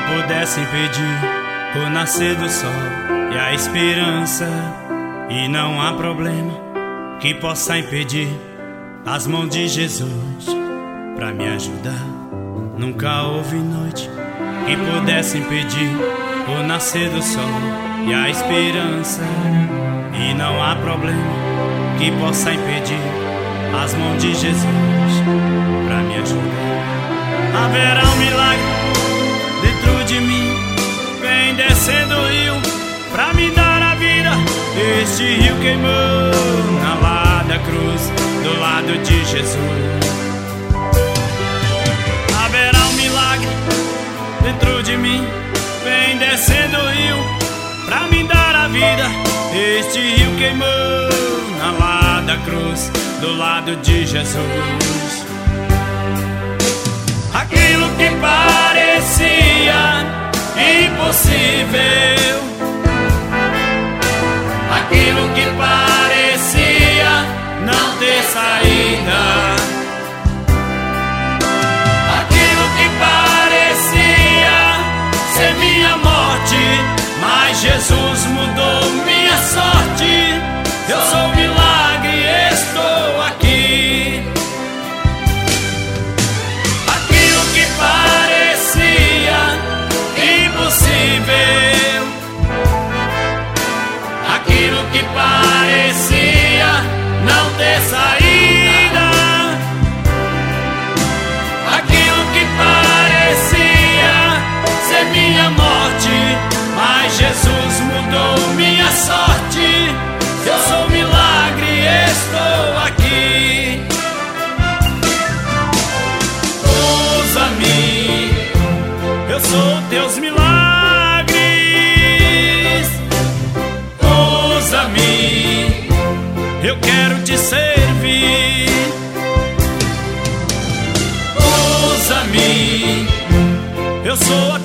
pudesse impedir o nascer do sol e a esperança. E não há problema que possa impedir as mãos de Jesus pra me ajudar. Nunca houve noite que pudesse impedir o nascer do sol e a esperança. E não há problema que possa impedir as mãos de Jesus pra me ajudar. Haverá um milagre dentro de mim, vem descendo o rio pra me dar a vida. Este rio queimou na lá da cruz, do lado de Jesus. Haverá um milagre dentro de mim, vem descendo o rio pra me dar a vida. Este rio queimou na lá da cruz, do lado de Jesus. Aquilo que parecia impossível, aquilo que parecia não ter saída, aquilo que parecia ser minha morte, mas Jesus mudou minha sorte. Eu sou um milagre, estou aqui. Aquilo que parecia impossível, aquilo que parecia não ter saída, aquilo que parecia ser minha morte, mas Jesus mudou minha sorte. Eu sou um milagre, estou aqui. Usa-me, eu sou teus milagres. Usa-me, eu quero te servir. Usa-me, eu sou a